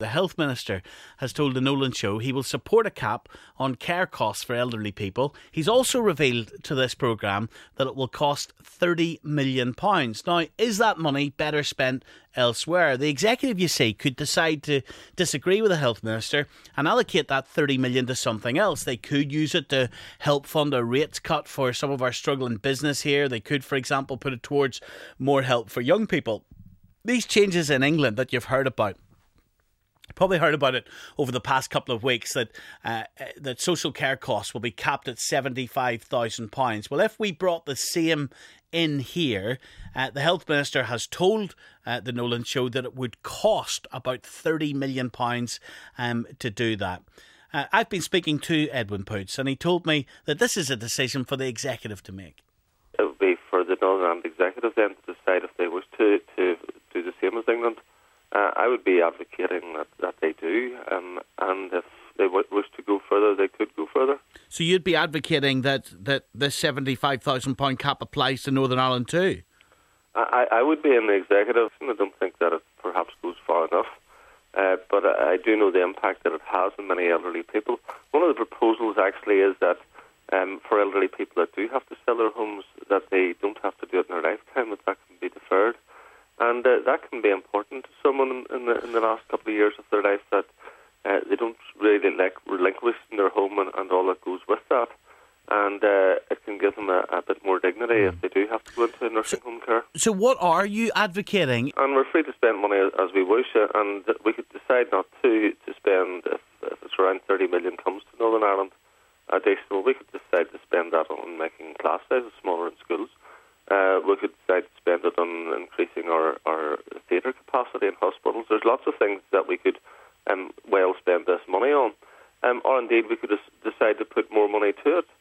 The Health Minister has told the Nolan Show he will support a cap on care costs for elderly people. He's also revealed to this programme that it will cost £30 million. Now, is that money better spent elsewhere? The executive, you see, could decide to disagree with the Health Minister and allocate that £30 million to something else. They could use it to help fund a rates cut for some of our struggling business here. They could, for example, put it towards more help for young people. These changes in England that you've heard about, probably heard about it over the past couple of weeks, that social care costs will be capped at £75,000. Well, if we brought the same in here, the Health Minister has told the Nolan Show that it would cost about £30 million to do that. I've been speaking to Edwin Poots, and he told me that this is a decision for the executive to make. It would be for the Northern Ireland executive then to decide if they wish to do the same as England. I would be advocating that they do, and if they wish to go further, they could go further. So you'd be advocating that the £75,000 cap applies to Northern Ireland too? I would be in the executive, and I don't think that it perhaps goes far enough. But I do know the impact that it has on many elderly people. One of the proposals actually is that for elderly people that do have to sell their homes, that they don't have to do it in their lifetime, that can be deferred. And that can be important to someone in the last couple of years of their life, that they don't really like relinquishing their home and all that goes with that. And it can give them a bit more dignity if they do have to go into nursing home care. So what are you advocating? And we're free to spend money as we wish, and we could decide not to spend, if it's around 30 million comes to Northern Ireland additional, we could decide to spend that on making class sizes smaller in schools. We could decide to spend it on increasing our theatre capacity in hospitals. There's lots of things that we could well spend this money on. Or indeed we could decide to put more money to it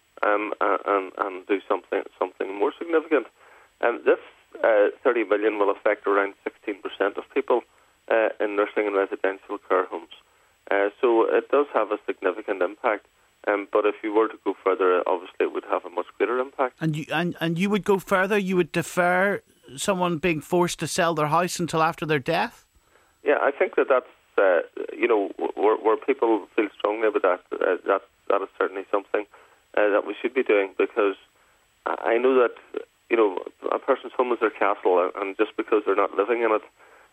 and do something more significant. This 30 million will affect around 16% of people in nursing and residential care homes. So it does have a significant impact. But if you were to go further, obviously it would have a much greater impact. And you would go further? You would defer someone being forced to sell their house until after their death? Yeah, I think that's where people feel strongly about that is certainly something that we should be doing, because I know that a person's home is their castle, and just because they're not living in it,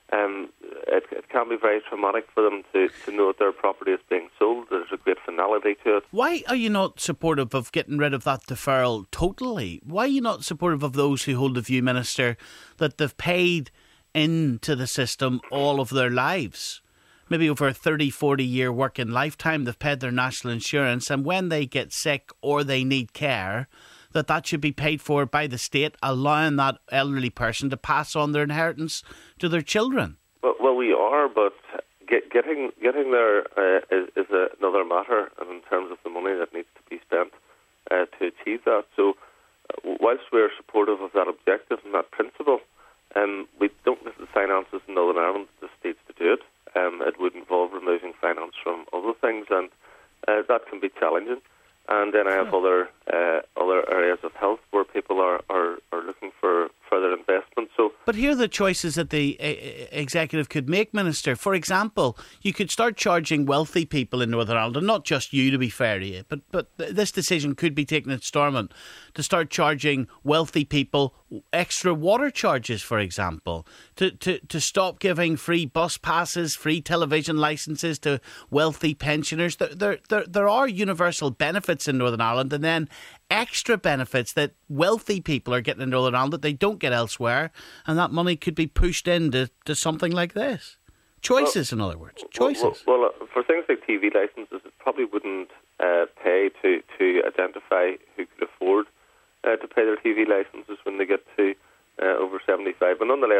it can be very traumatic for them to know that their property is being sold. There's a great finality to it. Why are you not supportive of getting rid of that deferral totally? Why are you not supportive of those who hold the view, Minister, that they've paid into the system all of their lives? Maybe over a 30, 40-year working lifetime, they've paid their national insurance, and when they get sick or they need care, that should be paid for by the state, allowing that elderly person to pass on their inheritance to their children. Well, we are, but getting there is another matter, and in terms of the money that needs to be spent to achieve that. So, whilst we're supportive of that objective and that principle, we don't have the finances in Northern Ireland, the states, to do it. It would involve removing finance from other things, and that can be challenging. And then I have other areas of health where people are looking for further investment. But here are the choices that the executive could make, Minister. For example, you could start charging wealthy people in Northern Ireland, and not just you, to be fair to you, but this decision could be taken in Stormont, to start charging wealthy people extra water charges, for example, to stop giving free bus passes, free television licences to wealthy pensioners. There are universal benefits in Northern Ireland, and then extra benefits that wealthy people are getting in Northern Ireland that they don't get elsewhere, and that money could be pushed into something like this. Choices, in other words. Choices. Well, for things like TV licences, it probably wouldn't pay to identify who could afford to pay their TV licences when they get to over 75. But nonetheless,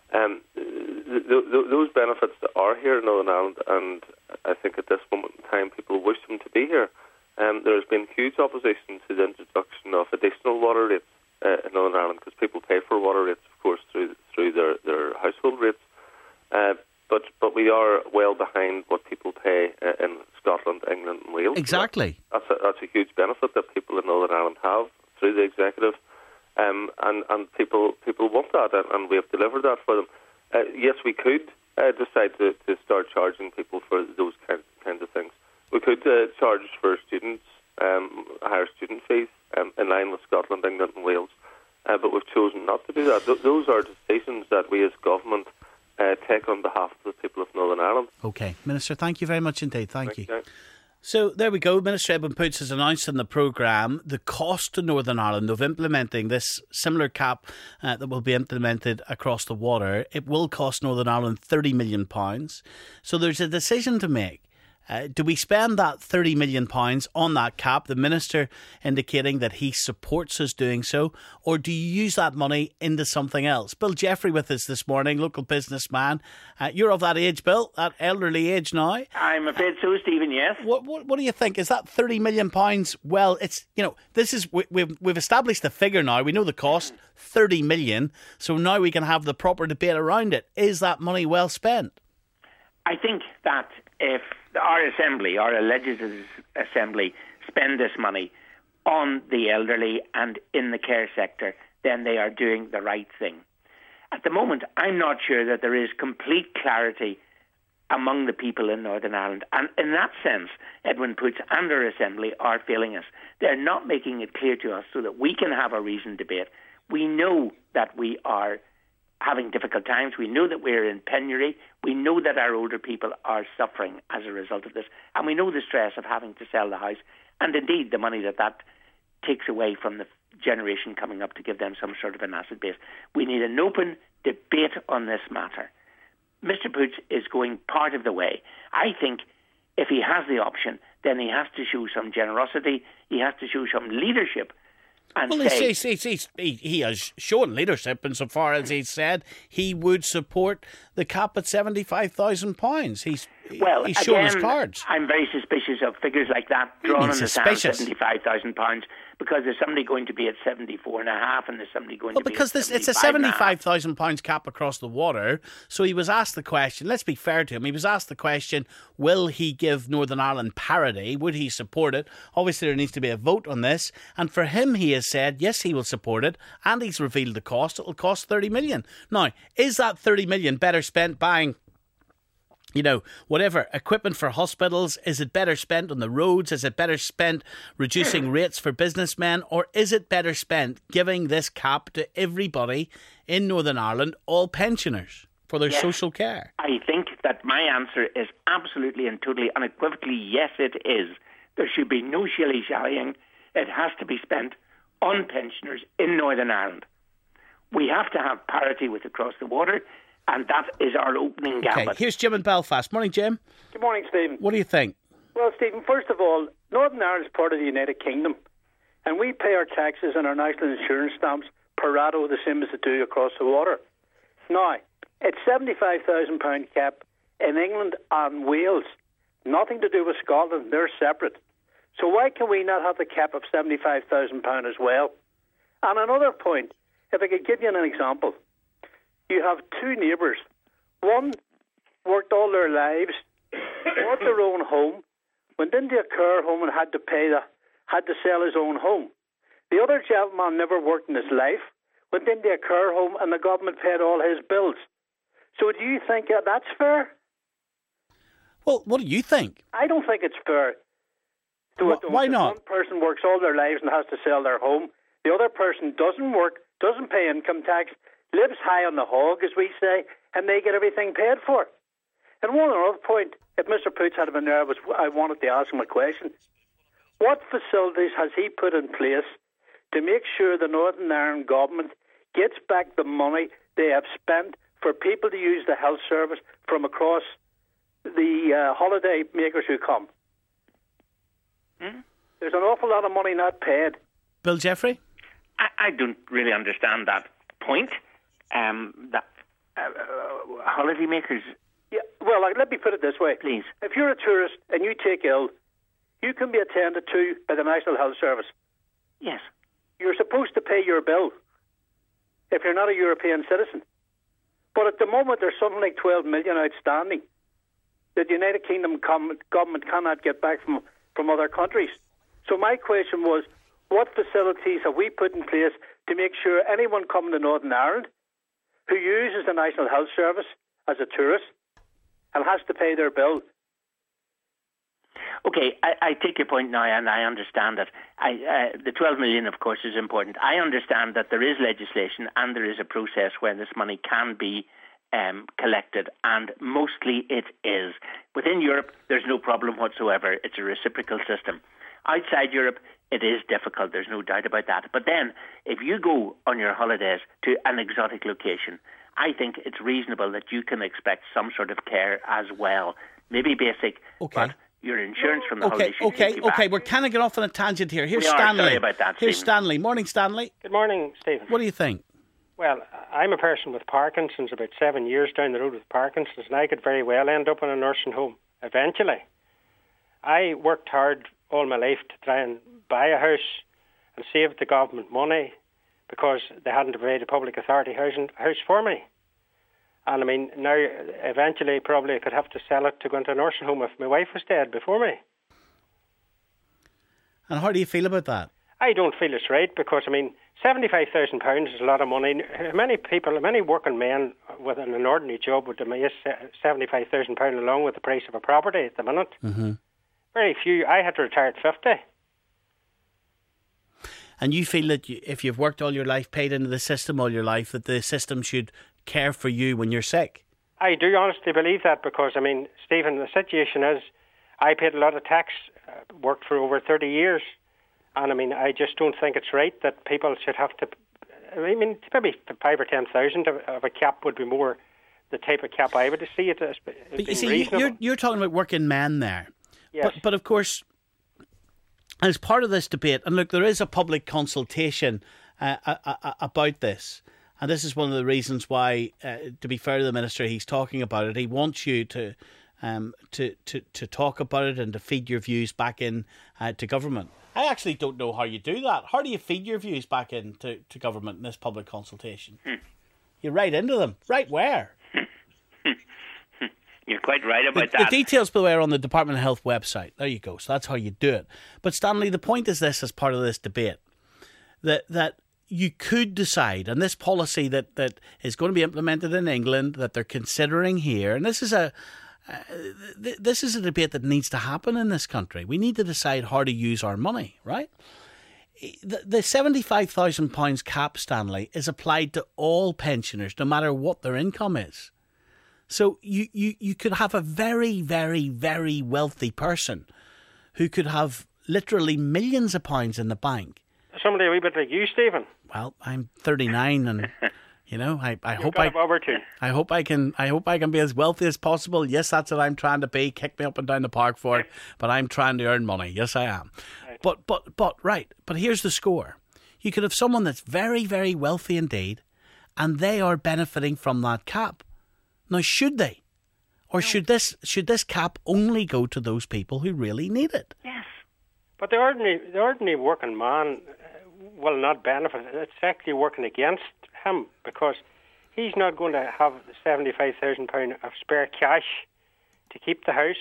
those benefits are here in Northern Ireland, and I think at this moment in time people wish them to be here. There's been huge opposition to the introduction of additional water rates in Northern Ireland, because people pay for water rates, of course, through their household rates. But we are well behind what people pay in Scotland, England and Wales. Exactly. So that's a huge benefit that people in Northern Ireland have through the executive. And people want that, and we have delivered that for them. Yes, we could decide to start charging people available for those kinds of things. We could charge for students higher student fees in line with Scotland, England and Wales, but we've chosen not to do that. Those are decisions that we as government take on behalf of the people of Northern Ireland. OK. Minister, thank you very much indeed. Thank you. You. So there we go. Minister Edwin Poots has announced in the programme the cost to Northern Ireland of implementing this similar cap that will be implemented across the water. It will cost Northern Ireland £30 million. So there's a decision to make. Do we spend that £30 million on that cap, the Minister indicating that he supports us doing so, or do you use that money into something else? Bill Jeffrey with us this morning, local businessman. You're of that age, Bill, that elderly age now. I'm afraid so, Stephen, yes. What do you think? Is that £30 million? Well, it's, this is, we've established the figure now. We know the cost, £30 million. So now we can have the proper debate around it. Is that money well spent? I think that if our assembly, our legislative assembly, spend this money on the elderly and in the care sector, then they are doing the right thing. At the moment, I'm not sure that there is complete clarity among the people in Northern Ireland. And in that sense, Edwin Poots and our assembly are failing us. They're not making it clear to us so that we can have a reasoned debate. We know that we are having difficult times. We know that we're in penury. We know that our older people are suffering as a result of this. And we know the stress of having to sell the house. And indeed, the money that takes away from the generation coming up to give them some sort of an asset base. We need an open debate on this matter. Mr. Poots is going part of the way. I think if he has the option, then he has to show some generosity. He has to show some leadership. Well, he has shown leadership insofar as he said he would support the cap at £75,000. He's shown his cards. I'm very suspicious of figures like that drawn on the sand, £75,000, because there's somebody going to be at 74.5 and there's somebody going to be at 75.5. Because it's a £75,000 cap across the water. So he was asked the question, let's be fair to him, he was asked the question, will he give Northern Ireland parity? Would he support it? Obviously there needs to be a vote on this. And for him, he has said, yes, he will support it. And he's revealed the cost. It will cost £30 million. Now, is that £30 million better spent buying whatever equipment for hospitals? Is it better spent on the roads? Is it better spent reducing rates for businessmen? Or is it better spent giving this cap to everybody in Northern Ireland, all pensioners, for their social care? I think that my answer is absolutely and totally unequivocally yes, it is. There should be no shilly-shallying. It has to be spent on pensioners in Northern Ireland. We have to have parity with across the water. And that is our opening gambit. Okay, here's Jim in Belfast. Morning, Jim. Good morning, Stephen. What do you think? Well, Stephen, first of all, Northern Ireland is part of the United Kingdom. And we pay our taxes and our national insurance stamps per rata the same as they do across the water. Now, it's £75,000 cap in England and Wales. Nothing to do with Scotland. They're separate. So why can we not have the cap of £75,000 as well? And another point, if I could give you an example. You have two neighbours. One worked all their lives, bought their own home, went into a care home and had to sell his own home. The other gentleman never worked in his life, went into a care home and the government paid all his bills. So do you think that's fair? Well, what do you think? I don't think it's fair. Why not? One person works all their lives and has to sell their home. The other person doesn't work, doesn't pay income tax, lives high on the hog, as we say, and they get everything paid for. And one other point, if Mr. Poots had been there, I wanted to ask him a question. What facilities has he put in place to make sure the Northern Ireland government gets back the money they have spent for people to use the health service from across the holiday makers who come? There's an awful lot of money not paid. Bill Jeffrey? I don't really understand that point. Holidaymakers. Yeah, well, let me put it this way. Please. If you're a tourist and you take ill, you can be attended to by the National Health Service. Yes. You're supposed to pay your bill if you're not a European citizen. But at the moment, there's something like 12 million outstanding that the United Kingdom government cannot get back from other countries. So my question was, what facilities have we put in place to make sure anyone coming to Northern Ireland who uses the National Health Service as a tourist and has to pay their bill Okay, I take your point now, and I understand it. The 12 million, of course, is important. I understand that there is legislation and there is a process where this money can be collected, and mostly it is. Within Europe, there's no problem whatsoever. It's a reciprocal system. Outside Europe, it is difficult. There's no doubt about that. But then, if you go on your holidays to an exotic location, I think it's reasonable that you can expect some sort of care as well. Maybe basic, but your insurance from the holiday should take you back. Okay, we're kind of getting off on a tangent here. Here's Stanley. Sorry about that, Here's Stephen. Stanley. Morning, Stanley. Good morning, Stephen. What do you think? Well, I'm a person with Parkinson's, about 7 years down the road with Parkinson's, and I could very well end up in a nursing home eventually. I worked hard all my life to try and buy a house and save the government money because they hadn't provided public authority house for me. And I mean, now eventually probably I could have to sell it to go into a nursing home if my wife was dead before me. And how do you feel about that? I don't feel it's right because, I mean, £75,000 is a lot of money. Many working men with an ordinary job would amass £75,000 along with the price of a property at the minute. Mm-hmm. Very few. I had to retire at 50. And you feel that if you've worked all your life, paid into the system all your life, that the system should care for you when you're sick? I do honestly believe that because, I mean, Stephen, the situation is I paid a lot of tax, worked for over 30 years. And I mean, I just don't think it's right that people should have to. I mean, maybe 5,000 or 10,000 of a cap would be more the type of cap I would see it as being reasonable. You're talking about working men there. Yes. But of course, as part of this debate, and look, there is a public consultation about this, and this is one of the reasons why, to be fair to the Minister, he's talking about it. He wants you to talk about it and to feed your views back in to government. I actually don't know how you do that. How do you feed your views back into government in this public consultation? You write into them. Right where? You're quite right about that. The details, by the way, are on the Department of Health website. There you go. So that's how you do it. But Stanley, the point is this, as part of this debate, that you could decide, and this policy that is going to be implemented in England, that they're considering here, and this is a debate that needs to happen in this country. We need to decide how to use our money, right? The £75,000 cap, Stanley, is applied to all pensioners, no matter what their income is. So you could have a very, very, very wealthy person who could have literally millions of pounds in the bank. Somebody a wee bit like you, Stephen. Well, I'm 39 and... You know, I hope I can be as wealthy as possible. Yes, that's what I'm trying to be. Kick me up and down the park for it. But I'm trying to earn money. Yes, I am. Right. But here's the score. You could have someone that's very, very wealthy indeed, and they are benefiting from that cap. Now, should they? Or should this cap only go to those people who really need it? Yes. But the ordinary working man will not benefit. It's actually working against him because he's not going to have £75,000 of spare cash to keep the house.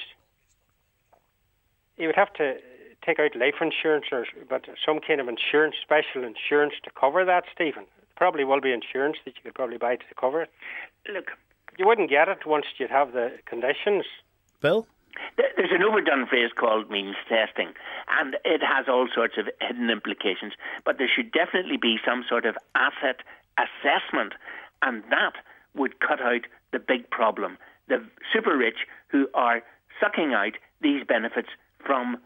He would have to take out life insurance but some kind of insurance, special insurance to cover that, Stephen. Probably will be insurance that you could probably buy to cover it. Look, you wouldn't get it once you'd have the conditions. Bill? There's an overdone phrase called means testing, and it has all sorts of hidden implications, but there should definitely be some sort of asset assessment, and that would cut out the big problem. The super rich who are sucking out these benefits from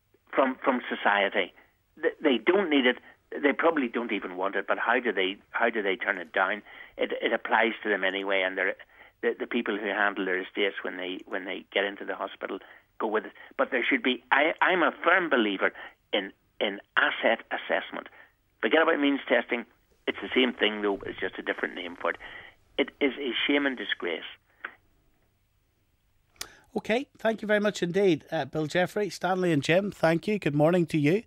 society. They don't need it. They probably don't even want it, but how do they turn it down? It applies to them anyway, and the people who handle their estates when they get into the hospital go with it. But there should be. I'm a firm believer in asset assessment. Forget about means testing. It's the same thing, though. It's just a different name for it. It is a shame and disgrace. Okay, thank you very much indeed, Bill Jeffrey, Stanley and Jim. Thank you. Good morning to you.